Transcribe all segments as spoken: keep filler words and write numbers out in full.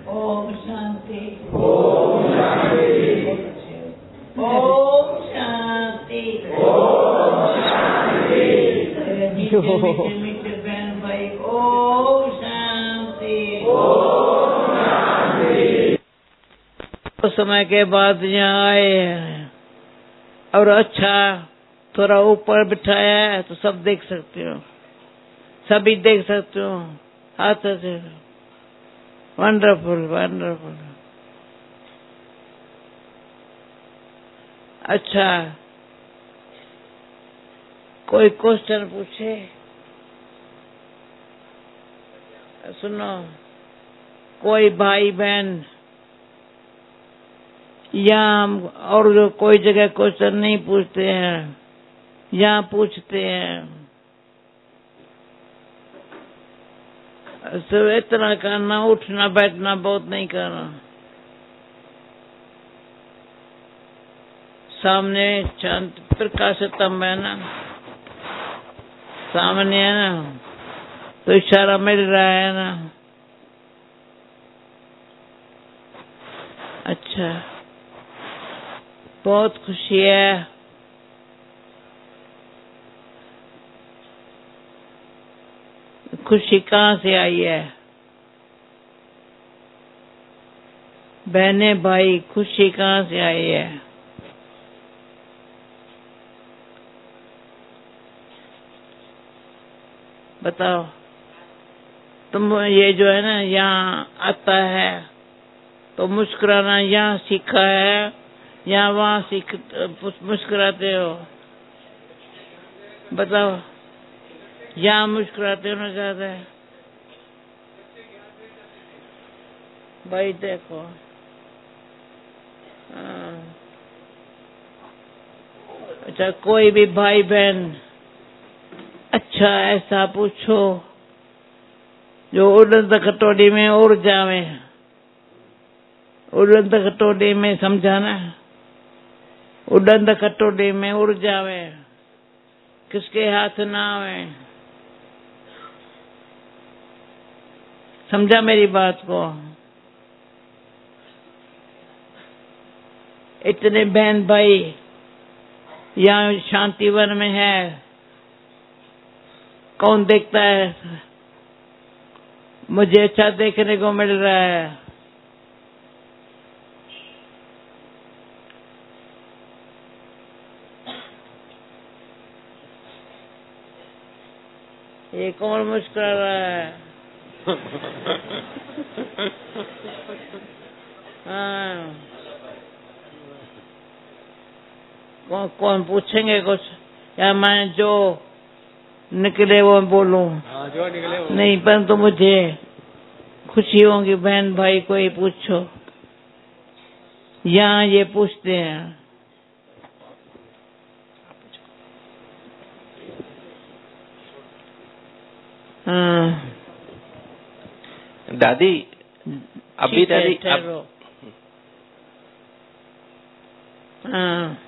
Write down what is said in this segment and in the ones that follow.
ओम शांति। ओम शांति। ओम शांति। ओम शांति। मीठे मीठे मीठे बहन भाई, ओम शांति। ओम शांति। कुछ समय के बाद यहाँ आए हैं और अच्छा थोड़ा ऊपर बिठाया है तो सब देख सकते हो, सभी देख सकते हो हाथ से। Wonderful wonderful. अच्छा, कोई क्वेश्चन पूछे? सुनो, कोई भाई बहन यहाँ हम और जो कोई जगह क्वेश्चन नहीं पूछते हैं, यहाँ पूछते हैं। सिर्फ इतना करना, उठना बैठना बहुत नहीं करना। सामने शांत प्रकाश स्तंभ है ना, सामने है ना, तो इशारा मिल रहा है ना। अच्छा, बहुत खुशी है। खुशी कहाँ से आई है? बहने भाई, खुशी कहाँ से आई है? बताओ। तुम ये जो है ना यहाँ आता है तो मुस्कुराना यहाँ सीखा है, यहाँ वहाँ सीख मुस्कुराते हो? बताओ, यहाँ मुस्कुराते हो ना ज्यादा? भाई देखो, अच्छा कोई भी भाई बहन अच्छा ऐसा पूछो जो उड़द खटोली में उड़ जावे। उड़द खटोली में समझाना, उड़द खटोली में उड़ जावे, किसके हाथ ना आवे। समझा मेरी बात को? इतने बहन भाई यहाँ शांतिवन में है, कौन देखता है? मुझे अच्छा देखने को मिल रहा है। ये कौन मुस्कुरा रहा है? हाँ, कौन कौन पूछेंगे कुछ या मैं जो निकले वो बोलूं? हाँ, जो निकले वो। नहीं, परंतु तो मुझे खुशी होगी बहन भाई को ही पूछो। यहाँ ये पूछते हैं। हाँ दादी, अभी दादी ठहरो। हाँ,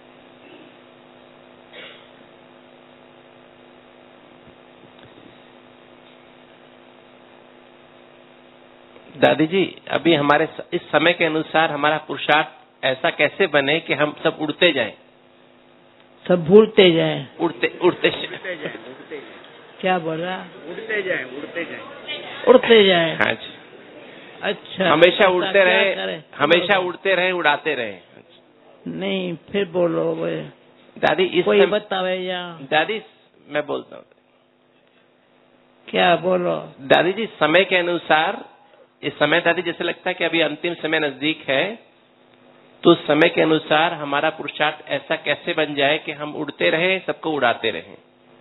दादी जी, अभी हमारे इस समय के अनुसार हमारा पुरुषार्थ ऐसा कैसे बने कि हम सब उड़ते जाएं? सब भूलते जाएं। उड़ते उड़ते उड़ते जाएं, उड़ते जाएं। क्या बोला? उड़ते जाएं, उड़ते जाएं। उड़ते जाएं। हाँ जी। अच्छा, हमेशा उड़ते रहे, करें? हमेशा उड़ते रहे, उड़ाते रहे। नहीं, फिर बोलो वे। दादी इस कोई सम... बतावे यहाँ। दादी मैं बोलता हूँ। क्या बोलो? दादी जी, समय के अनुसार इस समय दादी जैसे लगता है कि अभी अंतिम समय नजदीक है, तो समय के अनुसार हमारा पुरुषार्थ ऐसा कैसे बन जाए कि हम उड़ते रहे, सबको उड़ाते रहे।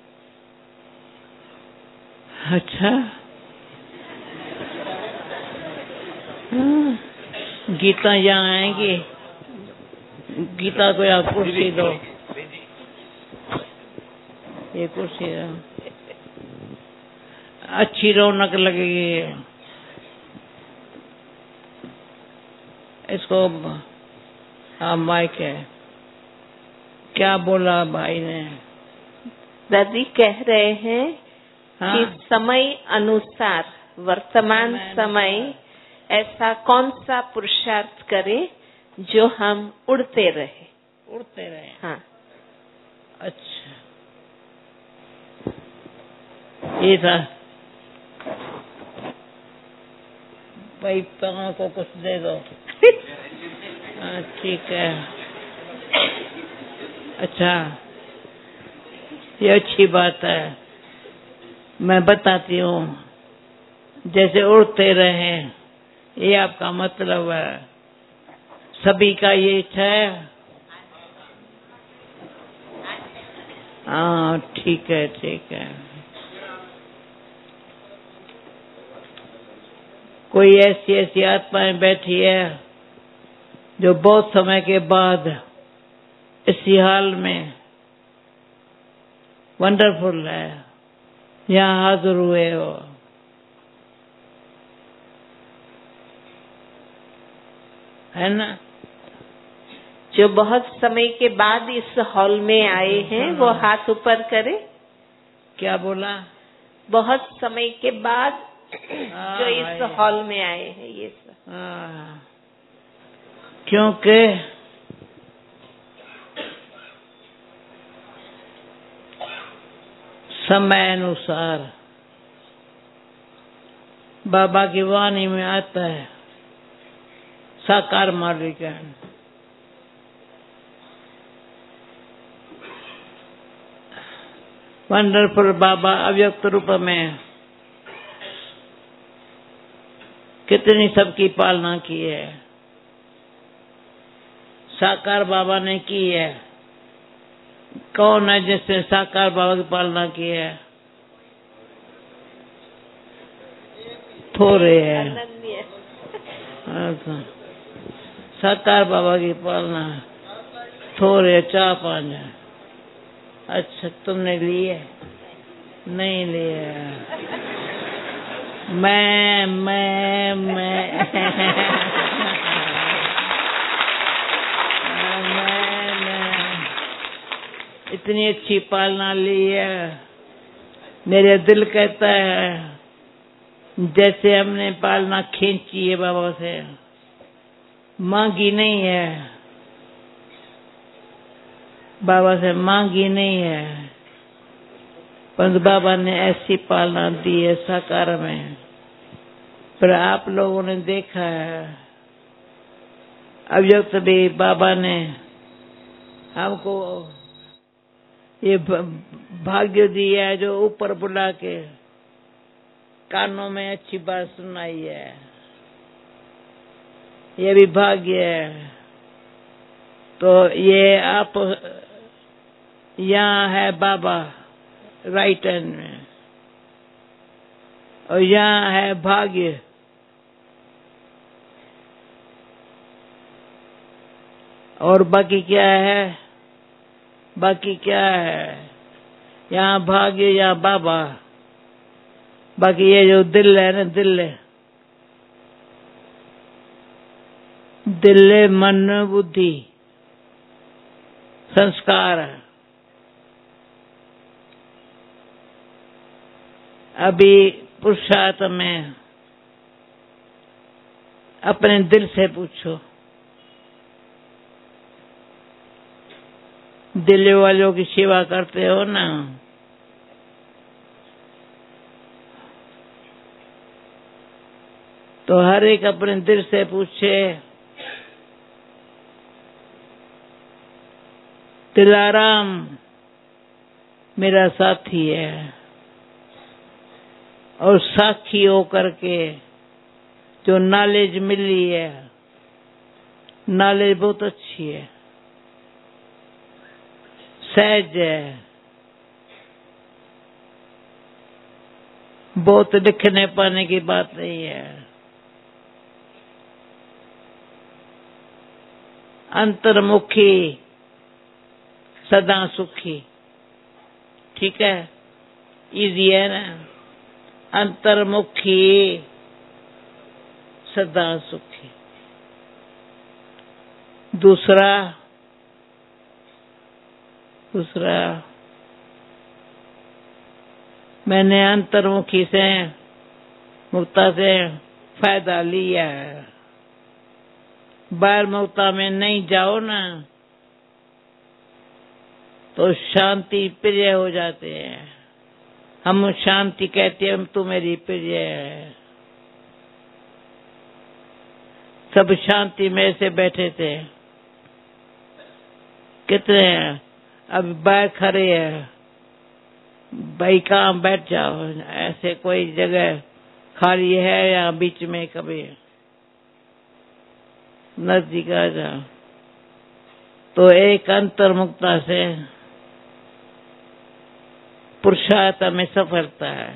अच्छा, हाँ। गीता यहाँ आएंगी, गीता को यहाँ कुर्सी दो, ये कुर्सी अच्छी रौनक लगेगी। इसको हाँ माइक है। क्या बोला भाई ने? दादी कह रहे हैं हाँ? कि समय अनुसार, वर्तमान समय समय ऐसा कौन सा पुरुषार्थ करें जो हम उड़ते रहे? उड़ते रहे। हाँ। अच्छा, ये था भाई, पाँव को कुछ दे दो। हाँ, ठीक है। अच्छा, ये अच्छी बात है। मैं बताती हूँ, जैसे उड़ते रहे, ये आपका मतलब है। सभी का ये इच्छा है। हाँ, ठीक है, ठीक है। कोई ऐसी ऐसी आत्माएं बैठी है जो बहुत समय के बाद इसी हाल में वंडरफुल है, यहाँ हाजिर हुए हो। है ना? जो बहुत समय के बाद इस हॉल में आए हैं वो हाथ ऊपर करे। क्या बोला? बहुत समय के बाद जो इस हॉल में आए हैं, ये सब। हाँ, क्योंकि समय अनुसार बाबा की वाणी में आता है साकार मालिक है। वंडरफुल बाबा अव्यक्त रूप में कितनी सबकी पालना की है। साकार बाबा ने की है। कौन है जिसने साकार बाबा की पालना की है? थोड़े है। अच्छा, साकार बाबा की पालना थोड़े चार पांच है। अच्छा, तुमने लिए? नहीं लिए। मैं मैं मैं मैं मैं इतनी अच्छी पालना ली है। मेरे दिल कहता है जैसे हमने पालना खींची है बाबा से, मांगी नहीं है, बाबा से मांगी नहीं है, परंतु बाबा ने ऐसी पालना दी है साकार में। पर आप लोगों ने देखा है, अव्यक्त भी बाबा ने हमको ये भाग्य दिया है जो ऊपर बुला के कानों में अच्छी बात सुनाई है। ये भी भाग्य है। तो ये आप यहाँ है बाबा राइट हैंड में, और यहाँ है भाग्य। और बाकी क्या है? बाकी क्या है? यहाँ भाग्य, यहाँ बाबा। बाकी ये जो दिल है ना, दिल है, दिल है, मन, बुद्धि, संस्कार। अभी पुरुषार्थ में अपने दिल से पूछो, दिल वालों की सेवा करते हो ना, तो हर एक अपने दिल से पूछे, दिलाराम मेरा साथी है, और साक्षी होकर के जो नॉलेज मिली है, नॉलेज बहुत अच्छी है, सहज है, बहुत लिखने पाने की बात नहीं है। अंतर्मुखी सदा सुखी। ठीक है, इजी है ना? अंतर्मुखी सदा सुखी। दूसरा दूसरा मैंने अंतर्मुखी से, मुक्ता से फायदा लिया है। बाहर मुक्ता में नहीं जाओ ना तो शांति प्रिय हो जाते हैं। हम शांति कहते हैं, तू मेरी प्रिय है। सब शांति में से बैठे थे, कितने हैं अब बाहर खड़े हैं। भाई कहाँ बैठ जाओ, ऐसे कोई जगह खाली है या बीच में कभी नजदीक आ जाओ। तो एक अंतर्मुक्ता से पुरुषार्थ में सफलता है।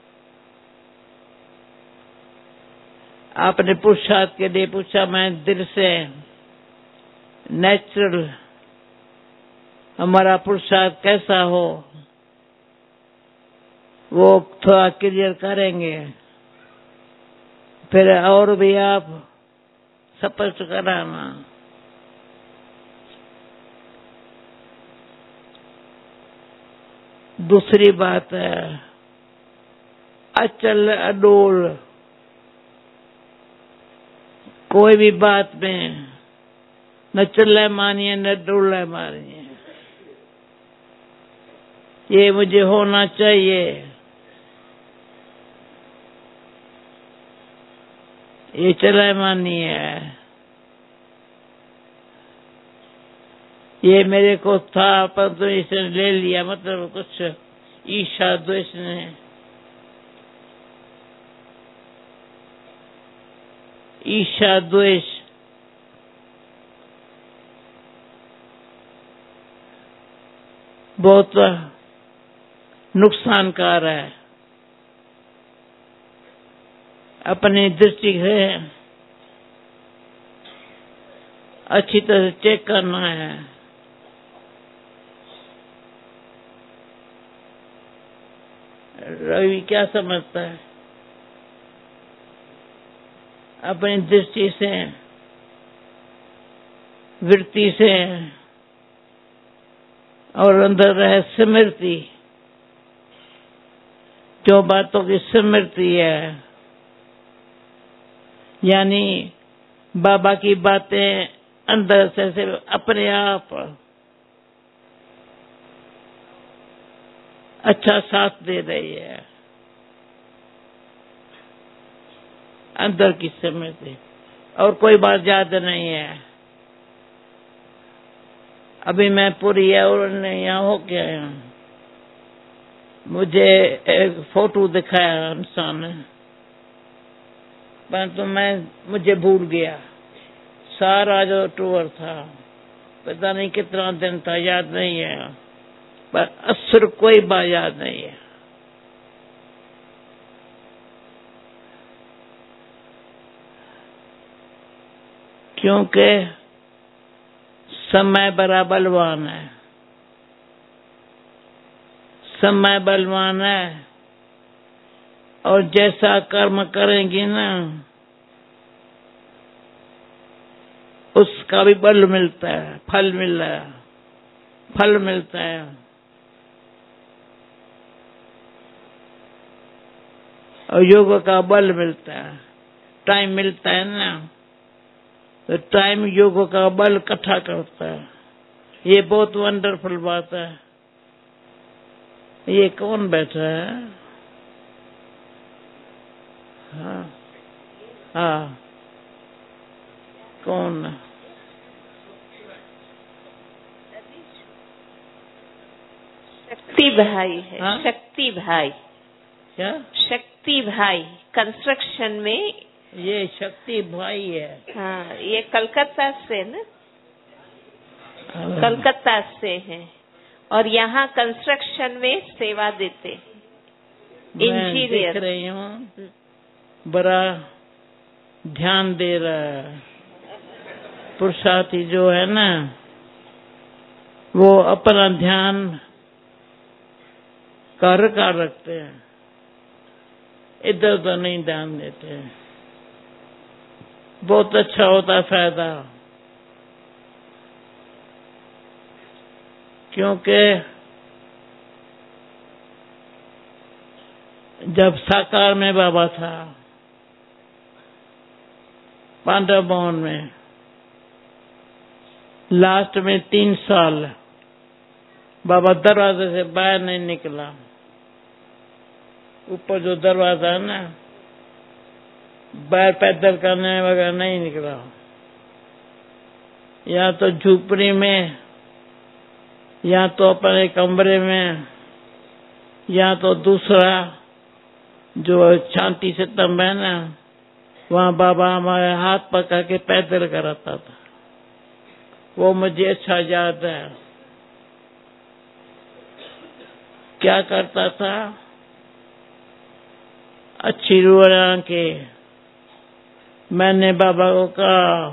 आपने पुरुषार्थ के लिए पूछा, मैं दिल से नेचुरल हमारा पुरुषार्थ कैसा हो वो थोड़ा क्लियर करेंगे, फिर और भी आप स्पष्ट कराना। दूसरी बात है अचल अडोल, कोई भी बात में न चले मानिए न डोले मानिए। ये मुझे होना चाहिए, ये चले मानी है, ये मेरे को था पर तो इसने ले लिया, मतलब कुछ ईर्ष्या द्वेष ने। ईर्ष्या द्वेष बहुत नुकसानकार है। अपनी दृष्टि से अच्छी तरह चेक करना है। रवि क्या समझता है? अपनी दृष्टि से, वृत्ति से और अंदर रहे स्मृति, जो बातों की स्मृति है, यानी बाबा की बातें अंदर से, से अपने आप अच्छा साथ दे रही है। अंदर की स्मृति और कोई बात याद नहीं है। अभी मैं पूरी है और यहाँ हो गया है। मुझे एक फोटो दिखाया इंसान ने, परंतु मैं मुझे भूल गया। सारा जो टूर था पता नहीं कितना दिन था, याद नहीं है, पर असर कोई बात याद नहीं है। क्योंकि समय बड़ा बलवान है, समय बलवान है, और जैसा कर्म करेंगी ना उसका भी बल मिलता है, फल मिल रहा है, फल मिलता है। और योग का बल मिलता है, टाइम मिलता है ना, तो टाइम योग का बल इकट्ठा करता है। ये बहुत वंडरफुल बात है। ये कौन बैठा है? हाँ हाँ, कौन? शक्ति भाई है। हाँ? शक्ति भाई। क्या? शक्ति भाई कंस्ट्रक्शन में। ये शक्ति भाई है। हाँ, ये कलकत्ता से ना, कलकत्ता से है और यहाँ कंस्ट्रक्शन में सेवा देते हैं, इंजीनियर। देख रही हूँ बड़ा ध्यान दे रहा है। पुरुषार्थी जो है ना वो अपना ध्यान कर कर रखते हैं, इधर उधर नहीं ध्यान देते हैं। बहुत अच्छा होता है फायदा, क्योंकि जब साकार में बाबा था पांडव भवन में। लास्ट में तीन साल बाबा दरवाजे से बाहर नहीं निकला। ऊपर जो दरवाजा है ना, बाहर पैदल करने वगैरह नहीं निकला। या तो झोपड़ी में, या तो अपने कमरे में, या तो दूसरा जो शांति से तंब है ना, वहाँ बाबा हमारे हाथ पकड़ के पैदल कराता था। वो मुझे अच्छा याद है। क्या करता था, अच्छी रूह के मैंने बाबा को कहा,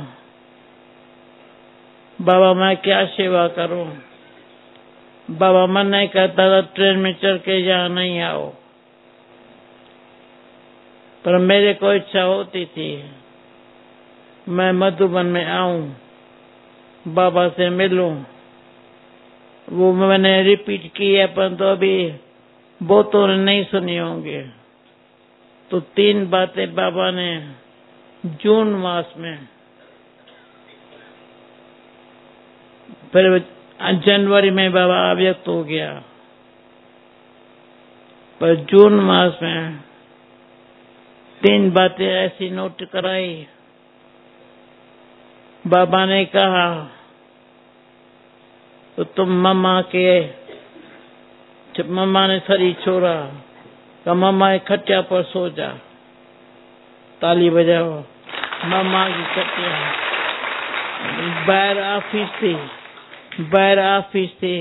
बाबा मैं क्या सेवा करूं? बाबा मन नहीं कहता था ट्रेन में चढ़ के यहाँ नहीं आओ, पर मेरे को इच्छा होती थी मैं मधुबन में आऊं, बाबा से मिलूं। वो मैंने रिपीट की है, पर तो अभी बहुतों ने नहीं सुनी होंगे। तो तीन बातें बाबा ने जून मास में, फिर जनवरी में बाबा अव्यक्त हो गया, पर जून मास में तीन बातें ऐसी नोट कराई। बाबा ने कहा तो तुम मम्मा के, जब मम्मा ने शरीर छोड़ा तो मम्मा के खटिया पर सो जा। ताली बजाओ। मम्मा की खटिया बाहर ऑफिस थी, बाहर ऑफिस थी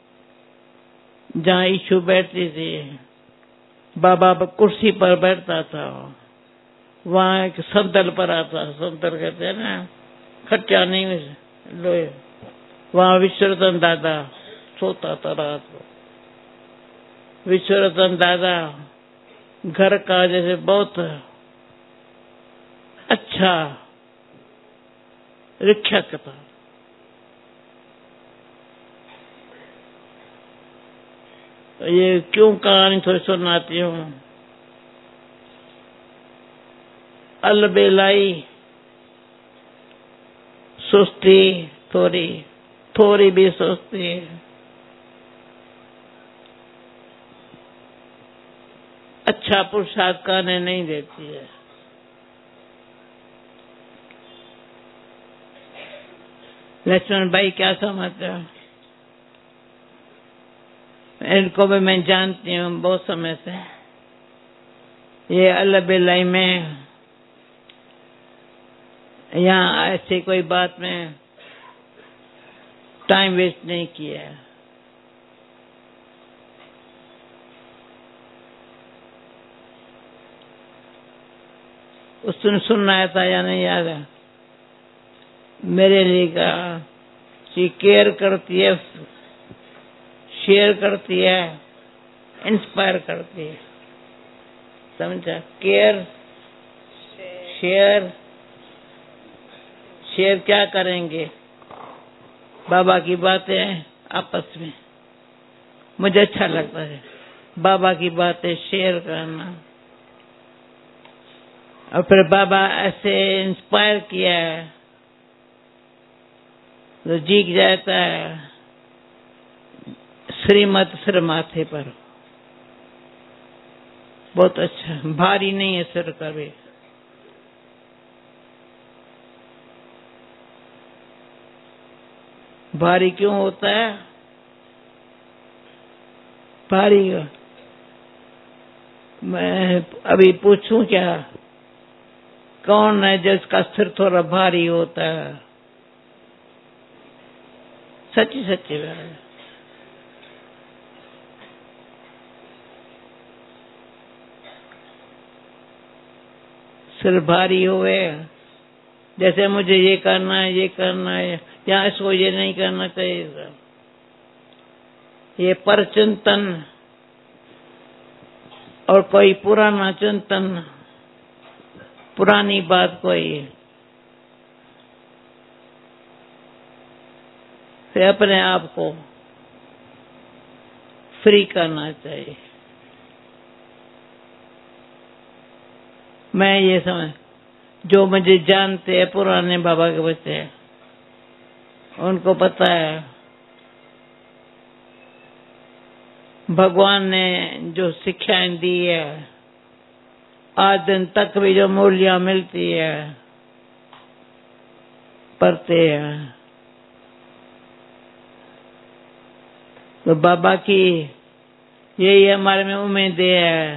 जहाँ ईशु बैठती थी। बाबा कुर्सी पर बैठता था, वहाँ एक संदल पर आता, संदल कहते हैं ना, खटिया नहीं लोहे। वहाँ विश्वरतन दादा सोता था रात को। विश्वरतन दादा घर का जैसे बहुत अच्छा रक्षक था। तो ये क्यों कहानी थोड़ी सुनाती हूँ। अलबेलाई सुस्ती, थोड़ी थोड़ी भी सुस्ती, अच्छा पुरुषार्थ करने नहीं देती है। लक्ष्मण भाई क्या समझते हो? इनको भी मैं जानती हूँ बहुत समय से। ये अलबेलाई में यहाँ ऐसी कोई बात में टाइम वेस्ट नहीं किया। उसने सुनना था या नहीं याद है? मेरे लिए कहा कि केयर करती है, शेयर करती है, इंस्पायर करती है। समझा? केयर, शेयर, शेयर क्या करेंगे? बाबा की बातें आपस में, मुझे अच्छा लगता है बाबा की बातें शेयर करना। और फिर बाबा ऐसे इंस्पायर किया है तो जीक जाता है। श्रीमत सिर माथे पर, बहुत अच्छा, भारी नहीं है सिर कभी। भारी क्यों होता है? भारी, मैं अभी पूछूं क्या, कौन है जिसका सिर थोड़ा भारी होता है? सच्ची सच्ची बात। सिर भारी हुए, जैसे मुझे ये करना है, ये करना है, या इसको ये नहीं करना चाहिए। ये पर चिंतन और कोई पुराना चिंतन, पुरानी बात कोई, फिर अपने आप को फ्री करना चाहिए। मैं ये समझ, जो मुझे जानते हैं पुराने बाबा के बच्चे, उनको पता है भगवान ने जो शिक्षाएं दी है, आज दिन तक भी जो मूल्य मिलती है, पढ़ते हैं। तो बाबा की यही हमारे में उम्मीद है,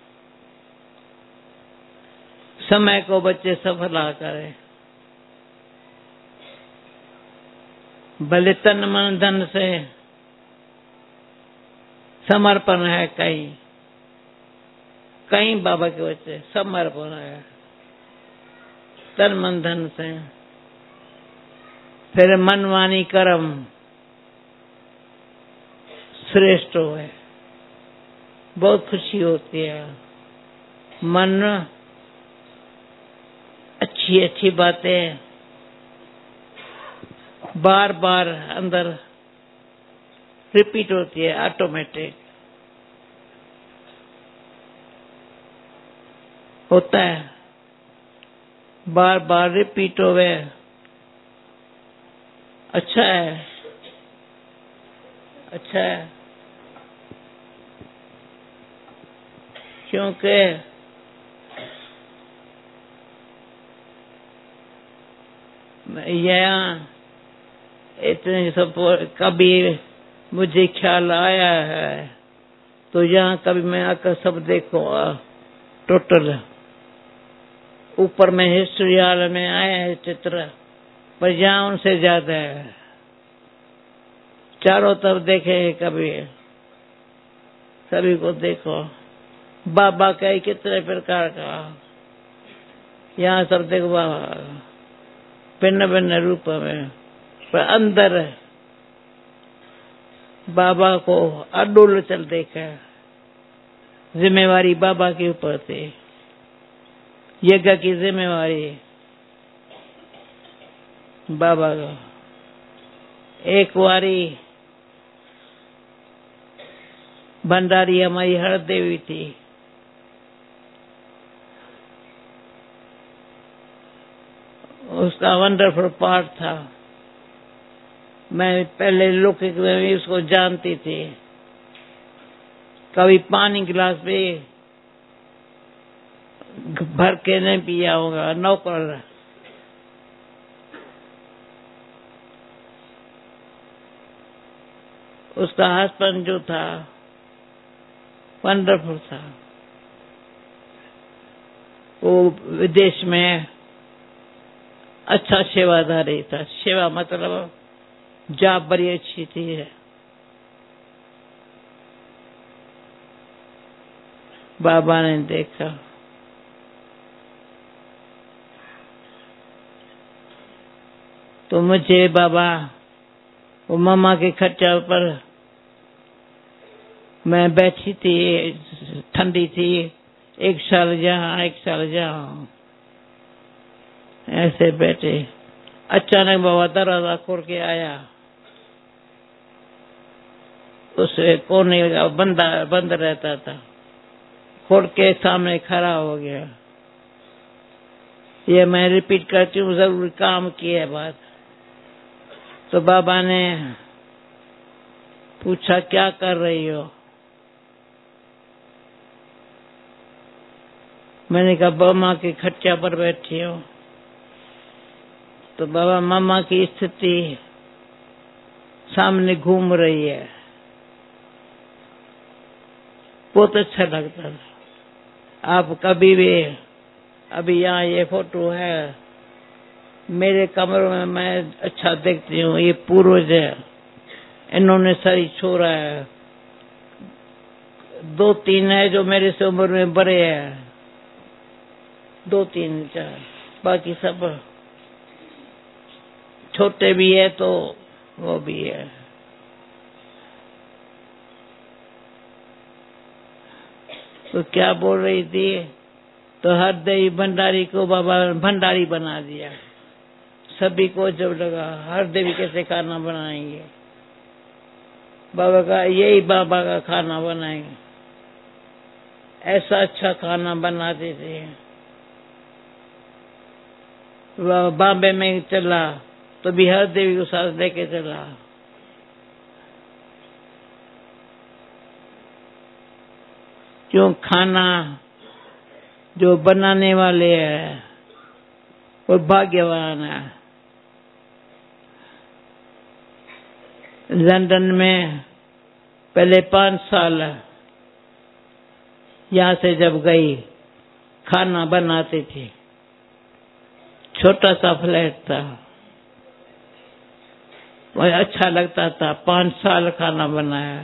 समय को बच्चे सफला करें, भले तन मन धन से समर्पण है, कहीं कहीं बाबा के बच्चे समर्पण है तन मन धन से, फिर मन वाणी कर्म श्रेष्ठ है। बहुत खुशी होती है, मन अच्छी अच्छी बातें बार बार अंदर रिपीट होती है, ऑटोमेटिक होता है, बार बार रिपीट होवे, अच्छा है, अच्छा है। क्योंकि यहाँ इतने सब कभी मुझे ख्याल आया है, तो यहाँ कभी मैं आकर सब देखो टोटल ऊपर में हिस्ट्री हाल में आया है चित्र, पर यहाँ उनसे ज्यादा है। चारों तरफ देखे कभी, सभी को देखो, बाबा का ही कितने प्रकार का, यहाँ सब देखो बाबा भिन्न भिन्न रूप में, पर अंदर बाबा को अडोल चल देखा, जिम्मेवारी बाबा के ऊपर थी, यज्ञ की जिम्मेवारी बाबा का। एक वारी भंडारी हमारी हर देवी थी, उसका वंडरफुल पार्ट था। मैं पहले लौकिक में भी उसको जानती थी, कभी पानी गिलास भी भर के नहीं पिया होगा, नौकर। उसका हस्बैंड जो था वंडरफुल था, वो विदेश में अच्छा सेवादारी था, सेवा मतलब जॉब बड़ी अच्छी थी। बाबा ने देखा, तो मुझे बाबा वो मामा के खच्चर पर मैं बैठी थी, ठंडी थी, एक साल जहाँ एक साल जहाँ, ऐसे बैठे। अचानक बाबा दरवाजा खोल के आया, उसे कोने का बंदा बंद रहता था, खोल के सामने खड़ा हो गया। ये मैं रिपीट करती हूँ, जरूरी काम की है बात। तो बाबा ने पूछा क्या कर रही हो? मैंने कहा मामा के खच्चा पर बैठी हूँ। तो बाबा मामा की स्थिति सामने घूम रही है, बहुत अच्छा लगता था। आप कभी भी, अभी यहाँ ये फोटो है मेरे कमरे में, मैं अच्छा देखती हूँ, ये पूर्वज है, इन्होंने सही छोड़ा है। दो तीन है जो मेरे से उम्र में बड़े हैं, दो तीन चार, बाकी सब छोटे भी है, तो वो भी है। तो क्या बोल रही थी? तो हर देवी भंडारी को बाबा भंडारी बना दिया। सभी को जब लगा हर देवी कैसे खाना बनाएंगे, बाबा का यही बाबा का खाना बनाएंगे, ऐसा अच्छा खाना बनाते थे। बॉम्बे में चला तो बिहार देवी को साथ लेके चला। क्यों? खाना जो बनाने वाले हैं वो भाग्यवान है। लंदन में पहले पांच साल यहाँ से जब गई खाना बनाती थी, छोटा सा फ्लैट था, वह अच्छा लगता था। पांच साल खाना बनाया।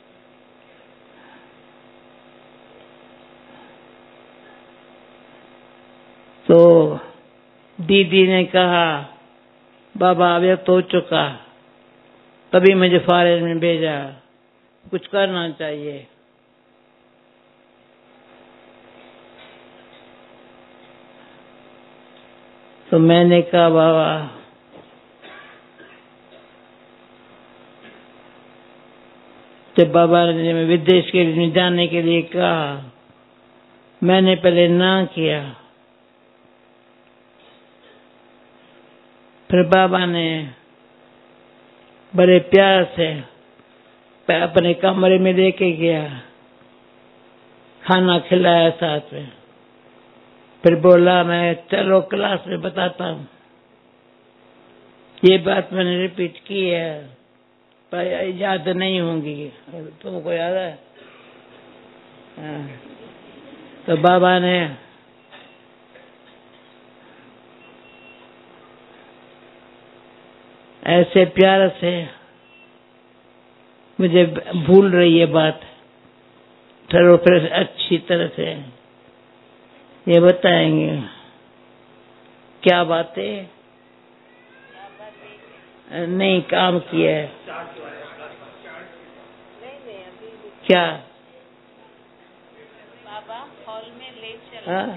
तो दीदी ने कहा बाबा व्यक्त हो चुका, तभी मुझे फॉरेन में भेजा, कुछ करना चाहिए। तो मैंने कहा बाबा जब बाबा ने विदेश के लिए जाने के लिए कहा, मैंने पहले ना किया। फिर बाबा ने बड़े प्यार से अपने कमरे में लेके गया, खाना खिलाया साथ में। फिर बोला मैं चलो क्लास में बताता हूँ। ये बात मैंने रिपीट की है पर याद नहीं होंगी, तुमको याद है? हाँ। तो बाबा ने ऐसे प्यार से, मुझे भूल रही है बात, चलो फिर अच्छी तरह से ये बताएंगे क्या बातें नहीं काम किया है। क्या बाबा हॉल में ले चलो। हाँ?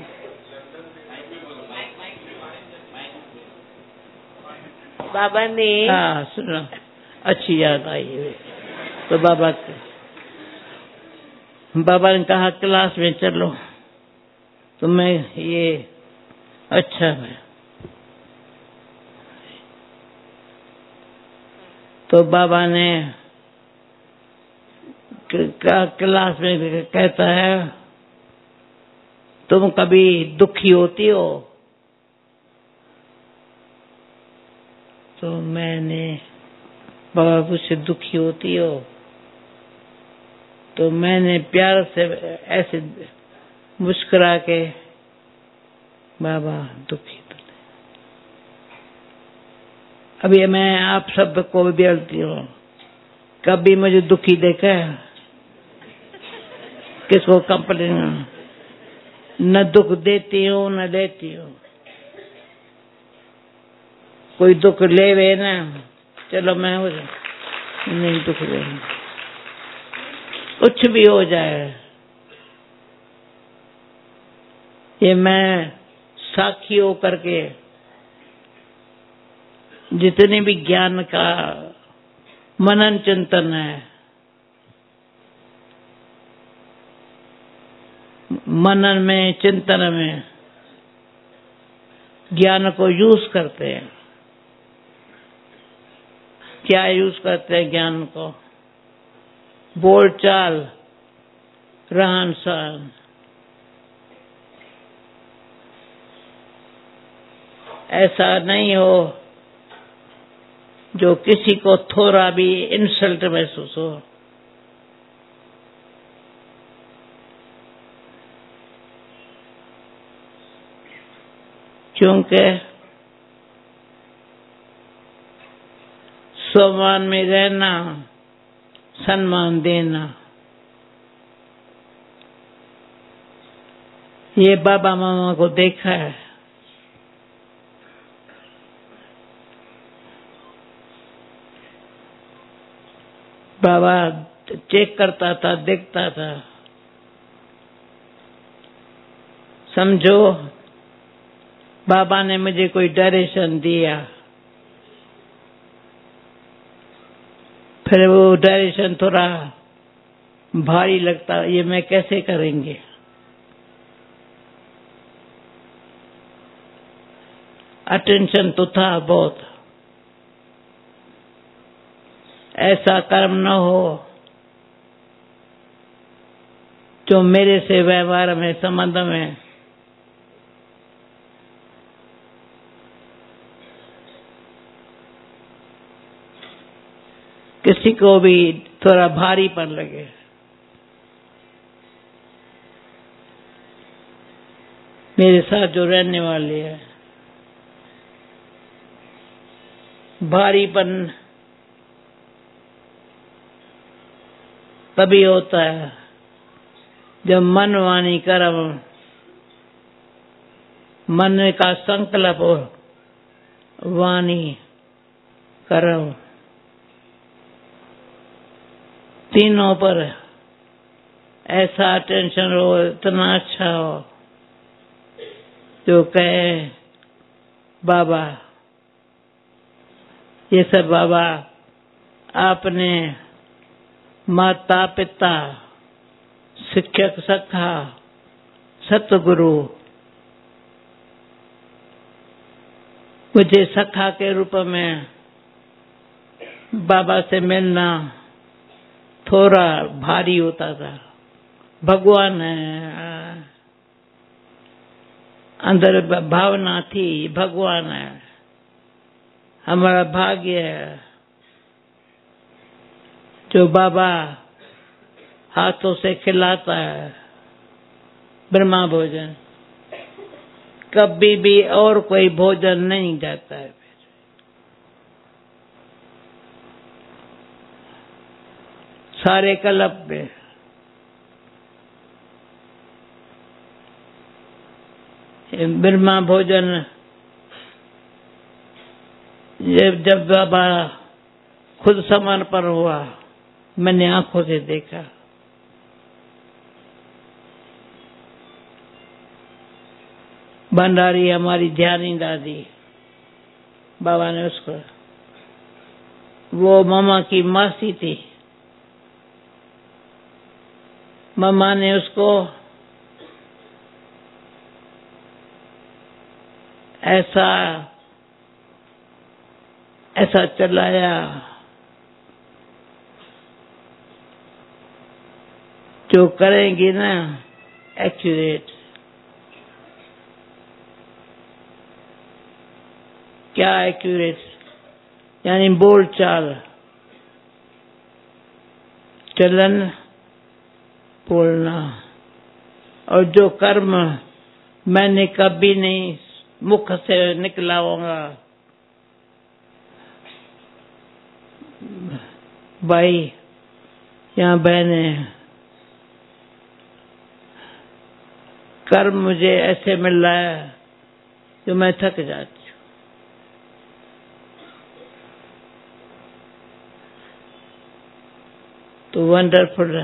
बाबा ने हाँ सुनो, अच्छी याद आई है। तो बाबा बाबा ने कहा क्लास में चलो, तो मैं ये अच्छा है। तो बाबा ने क्लास में कहता है तुम कभी दुखी होती हो? तो मैंने बाबा मुझसे दुखी होती हो? तो मैंने प्यार से ऐसे मुस्कुरा के बाबा दुखी तो नहीं। अभी मैं आप सबको भी बोलती हूँ, कभी मुझे दुखी देखा है? किसको कंप्लेन? न दुख देती हूँ न लेती हूँ। कोई दुख लेवे ना, चलो मैं हो नहीं दुख ले, कुछ भी हो जाए। ये मैं साक्षी हो करके जितने भी ज्ञान का मनन चिंतन है, मनन में चिंतन में ज्ञान को यूज करते हैं। क्या यूज करते हैं ज्ञान को? बोल चाल, रहन सहन। ऐसा नहीं हो जो किसी को थोड़ा भी इंसल्ट महसूस हो। क्योंकि सम्मान में रहना, सम्मान देना, ये बाबा मामा को देखा है। बाबा चेक करता था, देखता था। समझो बाबा ने मुझे कोई डायरेक्शन दिया, फिर वो डायरेक्शन थोड़ा भारी लगता, ये मैं कैसे करेंगे? अटेंशन तो था बहुत। ऐसा कर्म न हो जो मेरे से व्यवहार में संबंध में किसी को भी थोड़ा भारीपन लगे। मेरे साथ जो रहने वाले हैं, भारीपन तभी होता है जब मन वाणी कर्म, मन का संकल्प वाणी कर्म तीनों पर ऐसा अटेंशन हो, इतना अच्छा हो जो कहे बाबा, ये सब बाबा आपने माता पिता शिक्षक सखा सतगुरु मुझे सखा के रूप में बाबा से मिलना थोड़ा भारी होता था। भगवान है, अंदर भावना थी, भगवान है, हमारा भाग्य है जो बाबा हाथों से खिलाता है ब्रह्मा भोजन। कभी भी और कोई भोजन नहीं जाता है। सारे कल्प में ब्रह्मा भोजन जब जब बाबा खुद समर्पण हुआ, मैंने आंखों से देखा। भंडारी हमारी ध्यानी दादी, बाबा ने उसको, वो मामा की मासी थी, मामा ने उसको ऐसा ऐसा चलाया जो करेंगी ना एक्यूरेट। क्या एक्यूरेट? यानी बोल चाल, चलन, बोलना। और जो कर्म मैंने कभी नहीं मुख से निकला होगा, भाई या बहने, कर्म मुझे ऐसे मिल रहा है जो मैं थक जाती हूँ। तो वंडरफुल।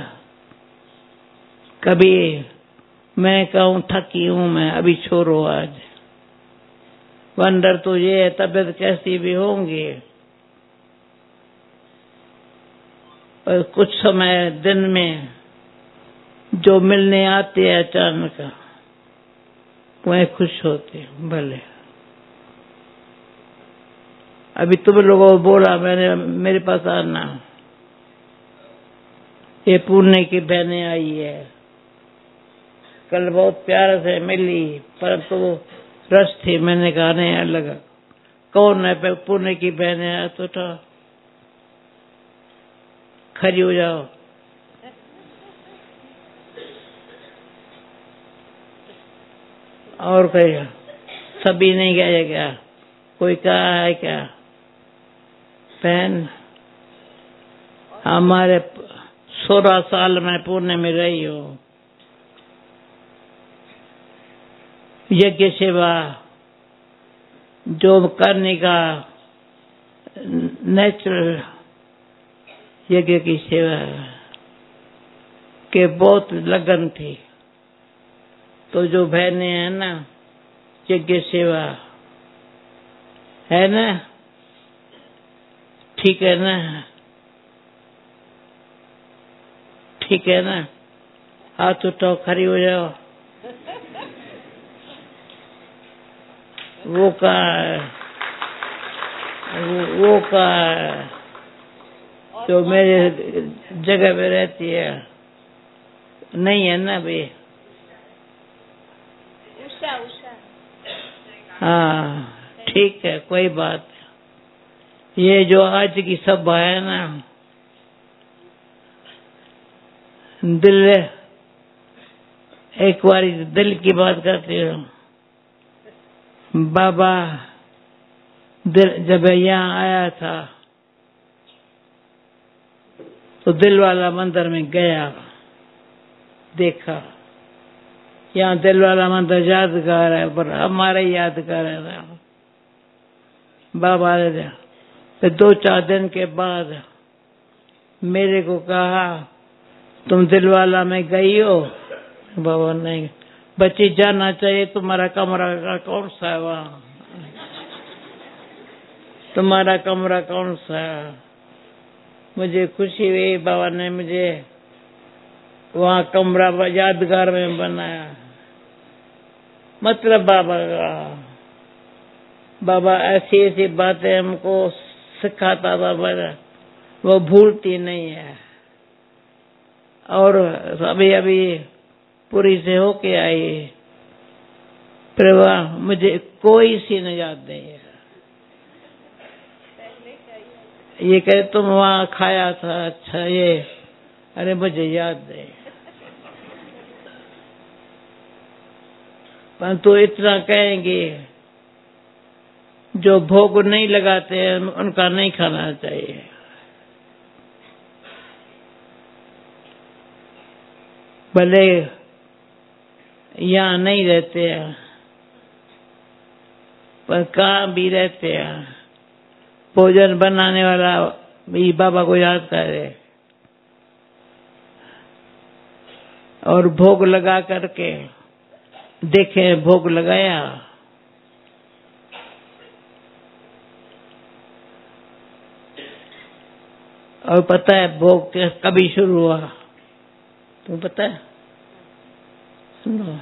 कभी मैं कहूँ थकी हूँ मैं, अभी छोड़ो आज। वंडर तो ये है, तबीयत कैसी भी होंगी और कुछ समय दिन में जो मिलने आते हैं अचानक, वह खुश होते हैं। भले अभी तुम लोगों को बोला मैंने, मेरे पास आना, ये पुणे की बहनें आई है, कल बहुत प्यार से मिली, परंतु रस थी, मैंने कहा नहीं अलग। कौन है? पुणे की बहनें है, तो था खड़ी हो जाओ। और कोई सभी नहीं गए क्या? कोई कहा है क्या? बहन हमारे सोलह साल में पुणे में रही हो, यज्ञ सेवा जो करने का नेचुरल यज्ञ की सेवा के बहुत लगन थी। तो जो बहनें हैं ना, यज्ञ सेवा है ना, ठीक है ना, ठीक है ना, हाथ उठाओ, खड़ी हो जाओ। वो कहाँ है, वो, वो कहाँ है जो मेरे जगह पे रहती है? नहीं है ना अभी। उषा उषा हाँ ठीक है, कोई बात। ये जो आज की सभा है ना, दिल, एक बार दिल की बात करती हूँ। बाबा दिल जब यहाँ आया था तो दिल वाला मंदिर में गया, देखा यहाँ दिल वाला मंदिर यादगार है, पर हमारे यादगार है ना। बाबा ने फिर दो चार दिन के बाद मेरे को कहा, तुम दिल वाला में गई हो? बाबा नहीं, बच्ची जाना चाहिए। तुम्हारा कमरा का कौन सा है वहाँ? तुम्हारा कमरा कौन सा है? मुझे खुशी हुई, बाबा ने मुझे वहाँ कमरा यादगार में बनाया। मतलब बाबा का, बाबा ऐसी ऐसी बातें हमको सिखाता था, पर वो भूलती नहीं है। और अभी अभी पूरी से होके आई, पर वह मुझे कोई सी न याद नहीं है। ये कहे तुम वहाँ खाया था, अच्छा ये, अरे मुझे याद नहीं। परंतु इतना कहेंगे, जो भोग नहीं लगाते हैं उनका नहीं खाना चाहिए। भले यहाँ नहीं रहते हैं, पर कहाँ भी रहते हैं, भोजन बनाने वाला भी बाबा को याद करे और भोग लगा करके देखे, भोग लगाया और पता है भोग कभी शुरू हुआ? तुम्हें पता है? सुनो,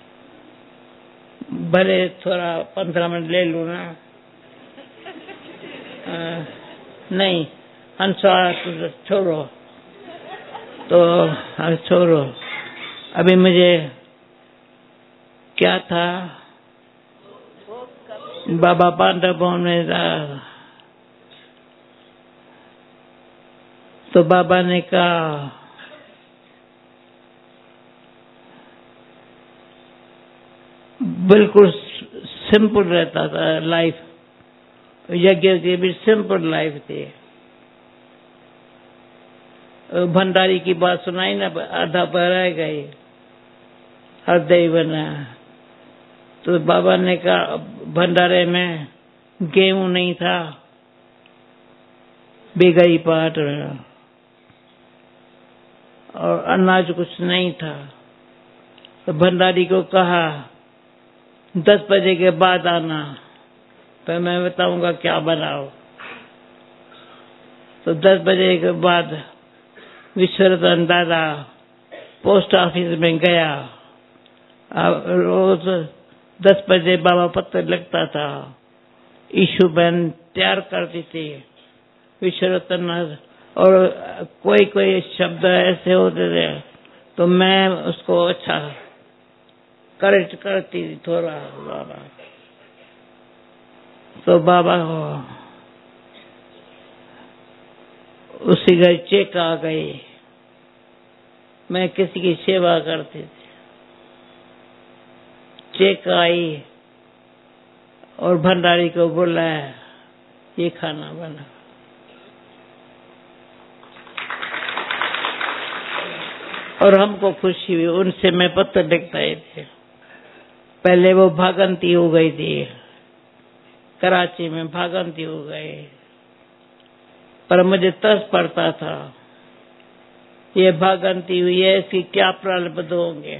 भले थोड़ा पंद्रह मिनट ले लूँ ना। आ, नहीं हंसा तो छोड़ो, तो हाँ छोड़ो। अभी मुझे क्या था, बाबा पांडव भवन में था, तो बाबा ने कहा बिल्कुल सिंपल रहता था लाइफ, यज्ञ की भी सिंपल लाइफ थी। भंडारी की बात सुनाई ना, आधा पर रह गई, हृदय बना। तो बाबा ने कहा भंडारे में गेहूं नहीं था, बेगई पाट में, और अनाज कुछ नहीं था। तो भंडारी को कहा दस बजे के बाद आना, तो मैं बताऊंगा क्या बनाओ। तो दस बजे के बाद विश्वरतन दादा पोस्ट ऑफिस में गया। अब रोज दस बजे बाबा पत्र लगता था, ईशु बहन तैयार करती थी विश्वरतन, और कोई कोई शब्द ऐसे होते थे तो मैं उसको अच्छा करेक्ट करती थी थोड़ा बाबा। तो बाबा को उसी घर चेक आ गई, मैं किसी की सेवा करती थी, चेक आई और भंडारी को बुलाया, ये खाना बना। और हमको खुशी हुई, उनसे मैं पत्र लिखता ही थे। पहले वो भागंती हो गई थी, कराची में भागंती हो गई, पर मुझे तरस पड़ता था, ये भागंती हुई है, इसकी क्या प्रारब्ध होंगे।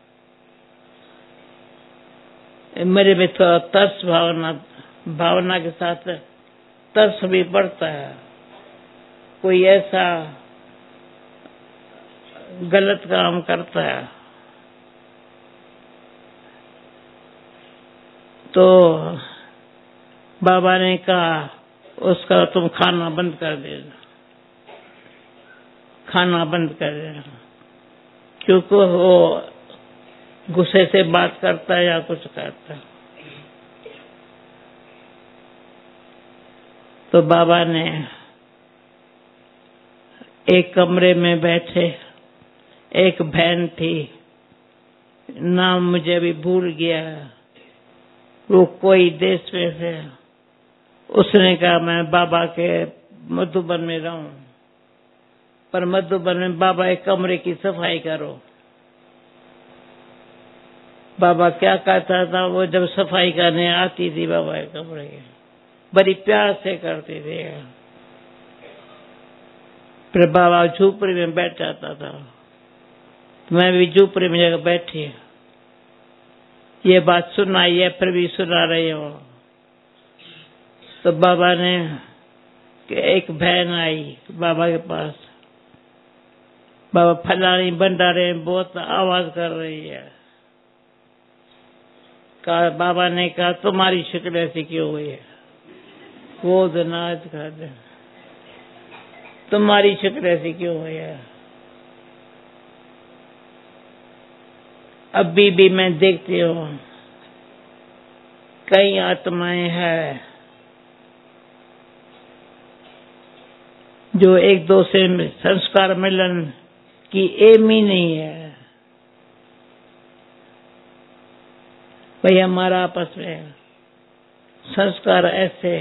मेरे में थोड़ा तरस भावना भावना के साथ तरस भी पड़ता है। कोई ऐसा गलत काम करता है तो बाबा ने कहा उसका तुम खाना बंद कर देना, खाना बंद कर देना, क्योंकि वो गुस्से से बात करता है या कुछ करता है। तो बाबा ने एक कमरे में बैठे, एक बहन थी, नाम मुझे अभी भूल गया, वो कोई देश में से, उसने कहा मैं बाबा के मधुबन में रहूं, पर मधुबन में बाबा एक कमरे की सफाई करो। बाबा क्या कहता था, वो जब सफाई करने आती थी बाबा के कमरे की, बड़ी प्यार से करती थी। फिर बाबा झोपड़ी में बैठ जाता था, मैं भी झोपड़ी में जाकर बैठी, ये बात सुनाई है फिर भी सुना रही हूँ। तो बाबा ने कि एक बहन आई बाबा के पास, बाबा फलानी भंडारे बहुत आवाज कर रही है। कहा, बाबा ने कहा तुम्हारी शक्ल ऐसी क्यों हुई है? वो नाच कर दे, तुम्हारी शक्ल ऐसी क्यों हुई है? अभी भी मैं देखती हूँ कई आत्माएं हैं जो एक दो से संस्कार मिलन की एम ही नहीं है। भाई हमारा आपस में संस्कार ऐसे,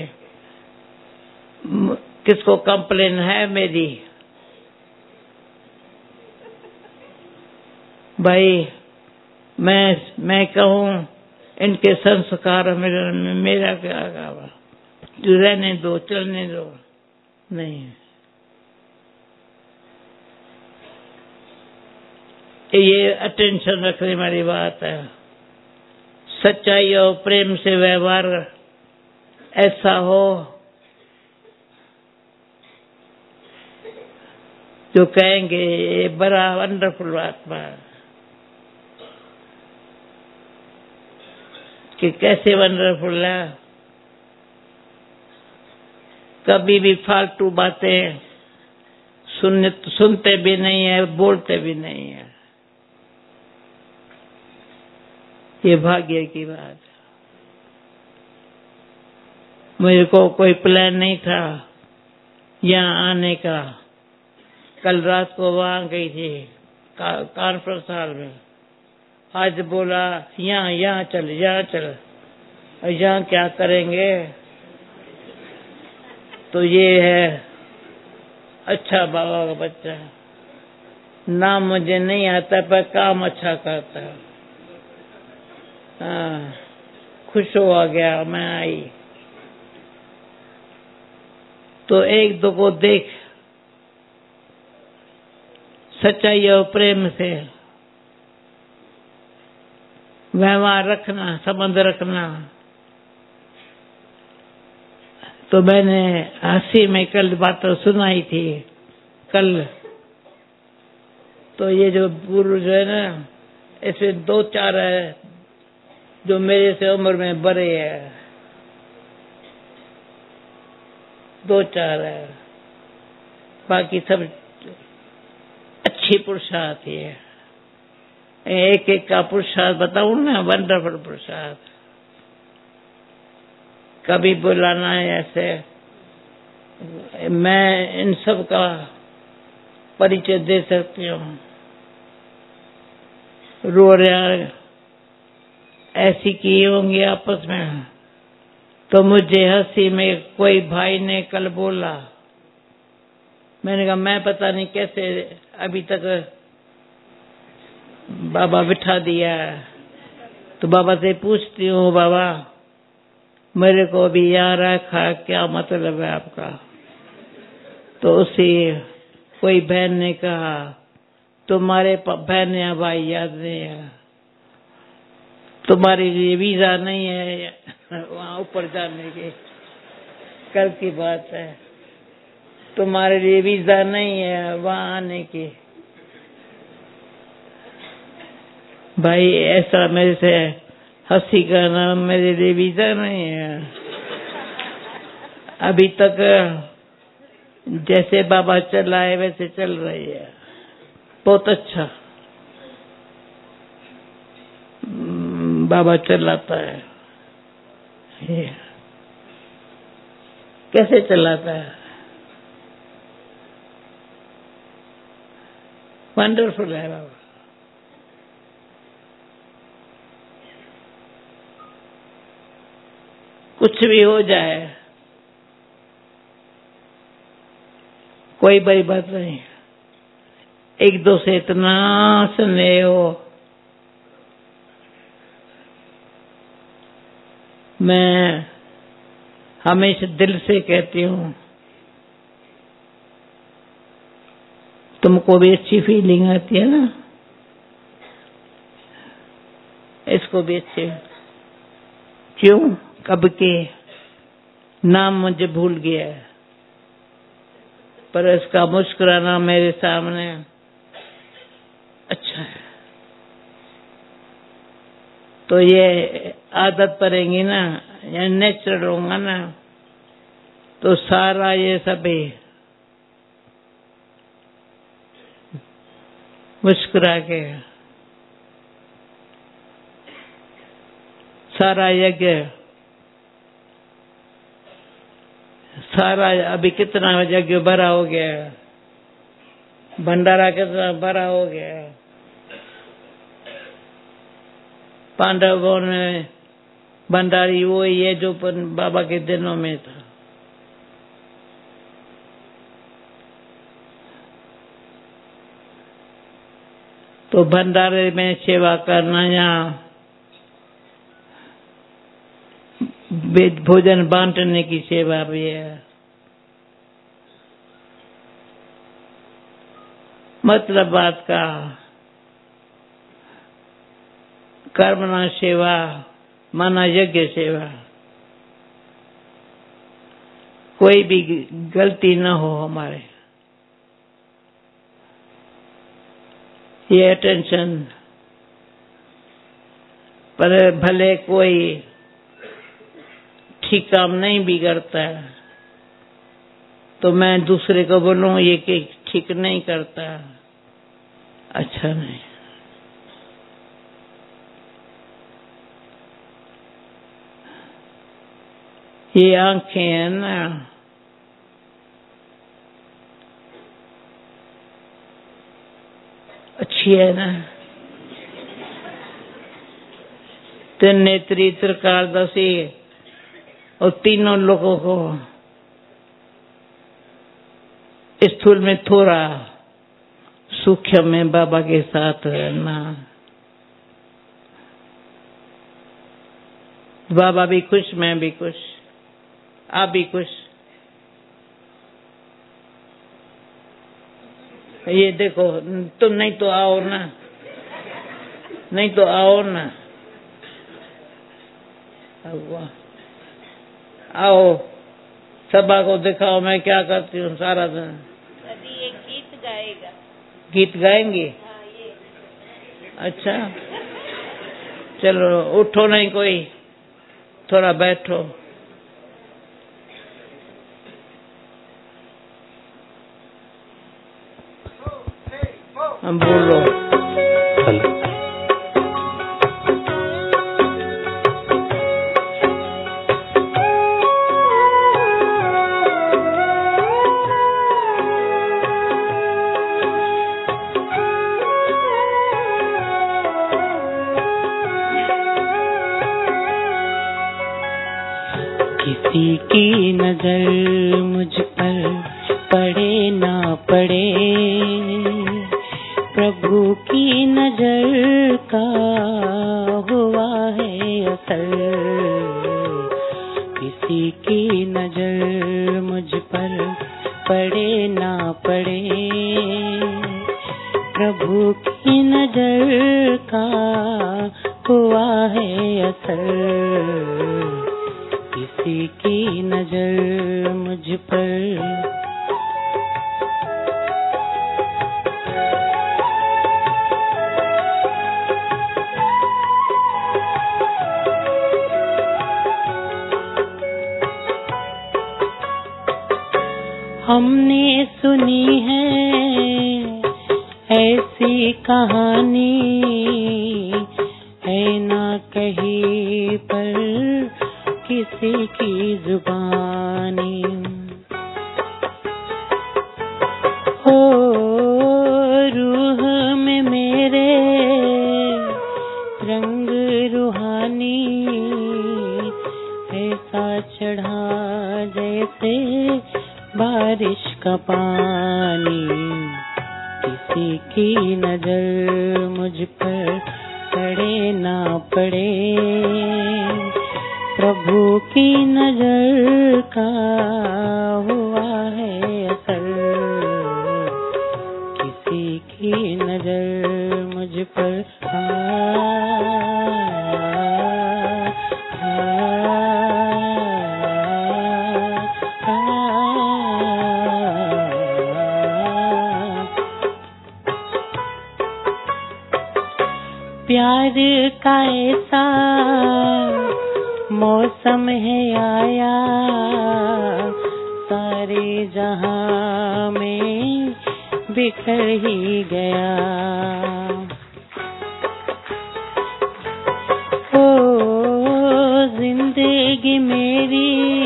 किसको कंप्लेन है मेरी? भाई मैं मैं कहूँ इनके संस्कार मिलन में मेरा क्या गावा, रहने दो, चलने दो। नहीं, ये अटेंशन रखने वाली बात है। सच्चाई और प्रेम से व्यवहार ऐसा हो जो कहेंगे ये बड़ा वंडरफुल आत्मा है। कि कैसे वंडरफुल है, कभी भी फालतू बातें सुनने सुनते भी नहीं है, बोलते भी नहीं है। ये भाग्य की बात है। मेरे को कोई प्लान नहीं था यहाँ आने का। कल रात को वहां गई थी कॉन्फ्रेंस हॉल में, आज बोला यहाँ यहाँ चल, यहाँ चल, और यहाँ क्या करेंगे? तो ये है अच्छा बाबा का बच्चा, नाम मुझे नहीं आता पर काम अच्छा करता है। हाँ, खुश हो गया मैं आई। तो एक दो को देख सच्चाई और प्रेम से व्यवहार रखना, संबंध रखना। तो मैंने हंसी में कल बात सुनाई थी कल। तो ये जो गुरु जो है ना, इसमें दो चार है जो मेरे से उम्र में बड़े हैं, दो चार है, बाकी सब अच्छी पुरुषार्थ है। एक एक का पुरुषार्थ बताऊं ना, वंडरफुल पुरुषार्थ। कभी बुलाना है ऐसे, मैं इन सब का परिचय दे सकती हूँ। रो रहा ऐसी की होंगी आपस में। तो मुझे हंसी में कोई भाई ने कल बोला, मैंने कहा मैं पता नहीं कैसे अभी तक बाबा बिठा दिया है। तो बाबा से पूछती हूँ, बाबा मेरे को भी यहाँ रखा, क्या मतलब है आपका? तो उसी कोई बहन ने कहा तुम्हारे बहन या भाई याद नहीं है, तुम्हारे लिए वीजा नहीं है वहाँ ऊपर जाने के, कल की बात है, तुम्हारे लिए वीजा नहीं है वहाँ आने की। भाई ऐसा मेरे से हंसी करना, मेरे लिए वीजा नहीं है। अभी तक जैसे बाबा चलाए वैसे चल रही है। बहुत अच्छा बाबा चलाता है। ये कैसे चलाता है? वंडरफुल है बाबा। कुछ भी हो जाए, कोई बड़ी बात नहीं। एक दो से इतना स्नेह हो। मैं हमेशा दिल से कहती हूँ, तुमको भी अच्छी फीलिंग आती है ना, इसको भी अच्छी। क्यों? कब के नाम मुझे भूल गया है, पर इसका मुस्कुराना मेरे सामने अच्छा है। तो ये आदत पड़ेगी ना, या नेचुरल होगा ना, तो सारा ये सभी मुस्कुरा के सारा यज्ञ, सारा अभी कितना यज्ञ भरा हो गया, भंडारा कितना भरा हो गया। पांडवों में भंडारी वो ही है जो बाबा के दिनों में था। तो भंडारे में सेवा करना या भोजन बांटने की सेवा भी है। मतलब बात का कर्मणा सेवा माना यज्ञ सेवा। कोई भी गलती न हो हमारे, ये अटेंशन। पर भले कोई ठीक काम नहीं भी करता है तो मैं दूसरे को बोलूं ये कि ठीक नहीं करता, अच्छा नहीं। ये आंखें हैं ना, अच्छी है ना। त्रिनेत्री, त्रिकालदर्शी और तीनों लोगों को स्थूल में थोड़ा, सूक्ष्म में बाबा के साथ रहना। बाबा भी खुश, मैं भी खुश, आप भी खुश। ये देखो, तुम नहीं तो आओ ना, नहीं तो आओ ना, आओ सभा को दिखाओ मैं क्या करती हूँ सारा दिन। अभी एक गीत गाएगा। गीत गाएंगे? हाँ, ये। अच्छा, चलो उठो नहीं कोई, थोड़ा बैठो। हम बोलो। किसी की नजर मुझ पर पड़े ना पड़े, प्रभु की नजर का हुआ है असर। किसी की नजर मुझ पर पड़े ना पड़े, प्रभु की नजर का हुआ है असर। किसी की नजर मुझ पर। हमने सुनी है ऐसी कहानी, है ना कहीं पर किसी की जुबानी। हो रूह में मेरे रंग रूहानी, ऐसा चढ़ा जैसे बारिश का पानी। किसी की नजर मुझ पर पड़े ना पड़े, प्रभु की नजर का हुआ है असर। किसी की नजर मुझ पर आ, प्यार का ऐसा मौसम है आया, सारे जहां में बिखर ही गया। ओ जिंदगी मेरी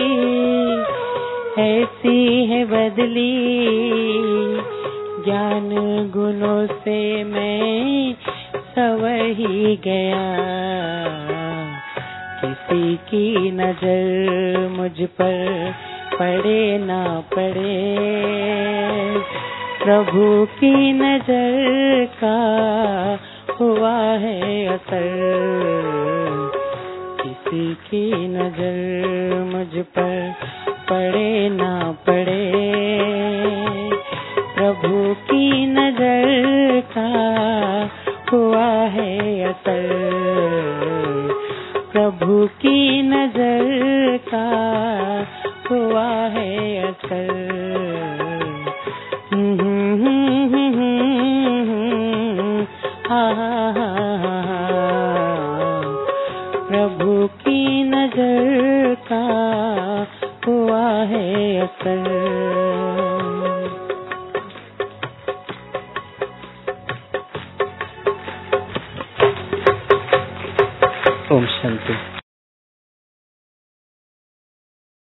ऐसी है बदली, ज्ञान गुणों से मैं सवर ही गया। किसी की नजर मुझ पर पड़े ना पड़े, प्रभु की नजर का हुआ है असर। किसी की नजर मुझ पर पड़े ना पड़े, प्रभु की नजर का हुआ है असर। प्रभु की नजर का हुआ है असर। हम्म हम्म हम्म हम्म, हा